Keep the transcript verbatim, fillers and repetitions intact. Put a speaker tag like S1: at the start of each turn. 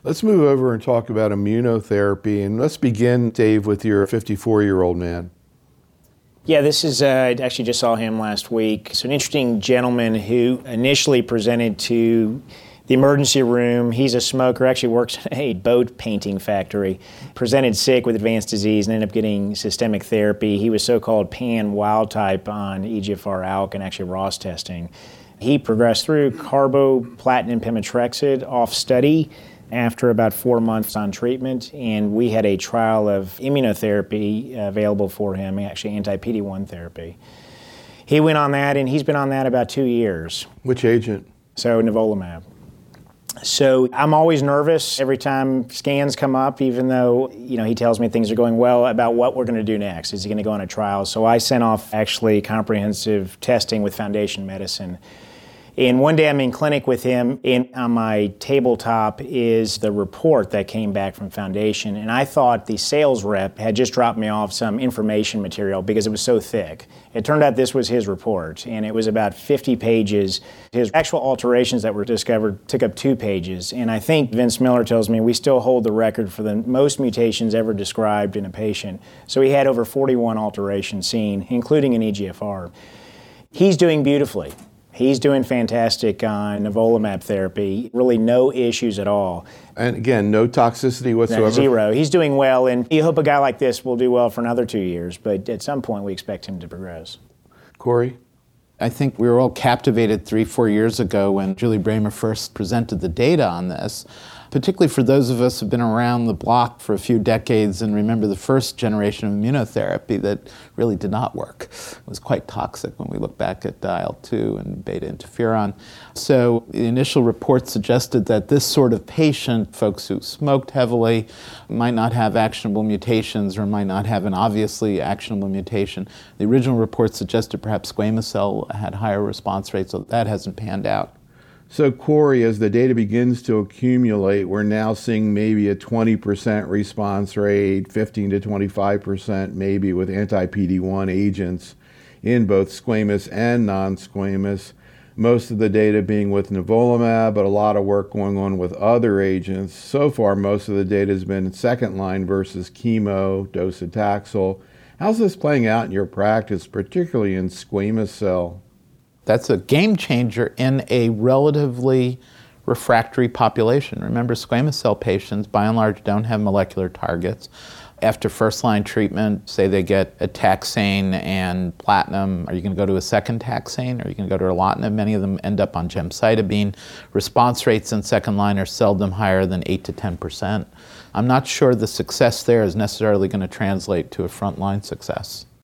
S1: Let's move over and talk about immunotherapy. And let's begin, Dave, with your fifty-four-year-old man.
S2: Yeah, this is, uh, I actually just saw him last week. So an interesting gentleman who initially presented to the emergency room. He's a smoker, actually works at a boat painting factory, presented sick with advanced disease and ended up getting systemic therapy. He was so-called pan wild type on E G F R A L K and actually Ross testing. He progressed through carboplatin pemetrexed off study after about four months on treatment, and we had a trial of immunotherapy available for him, actually anti-P D one therapy. He went on that, and he's been on that about two years.
S1: Which agent?
S2: So nivolumab. So I'm always nervous every time scans come up, even though, you know, he tells me things are going well, about what we're going to do next. Is he going to go on a trial? So I sent off actually comprehensive testing with Foundation Medicine. And one day I'm in clinic with him, and on my tabletop is the report that came back from Foundation. And I thought the sales rep had just dropped me off some information material because it was so thick. It turned out this was his report, and it was about fifty pages. His actual alterations that were discovered took up two pages. And I think Vince Miller tells me we still hold the record for the most mutations ever described in a patient. So he had over forty-one alterations seen, including an E G F R. He's doing beautifully. He's doing fantastic on nivolumab therapy, really no issues at all.
S1: And again, no toxicity whatsoever?
S2: No, zero. He's doing well, and you hope a guy like this will do well for another two years, but at some point we expect him to progress.
S1: Corey?
S3: I think we were all captivated three, four years ago when Julie Bramer first presented the data on this, particularly for those of us who've been around the block for a few decades and remember the first generation of immunotherapy that really did not work. It was quite toxic when we look back at I L two and beta interferon. So the initial reports suggested that this sort of patient, folks who smoked heavily, might not have actionable mutations or might not have an obviously actionable mutation. The original report suggested perhaps squamous cell had higher response rates, so that hasn't panned out.
S1: So Corey, as the data begins to accumulate, we're now seeing maybe a twenty percent response rate, fifteen to twenty-five percent maybe with anti-P D one agents in both squamous and non-squamous. Most of the data being with nivolumab, but a lot of work going on with other agents. So far, most of the data has been second line versus chemo, docetaxel. How's this playing out in your practice, particularly in squamous cell?
S3: That's a game changer in a relatively refractory population. Remember, squamous cell patients, by and large, don't have molecular targets. After first-line treatment, say they get a taxane and platinum, are you going to go to a second taxane? Are you going to go to erlotinib? Many of them end up on gemcitabine. Response rates in second-line are seldom higher than eight to ten percent. I'm not sure the success there is necessarily going to translate to a front-line success.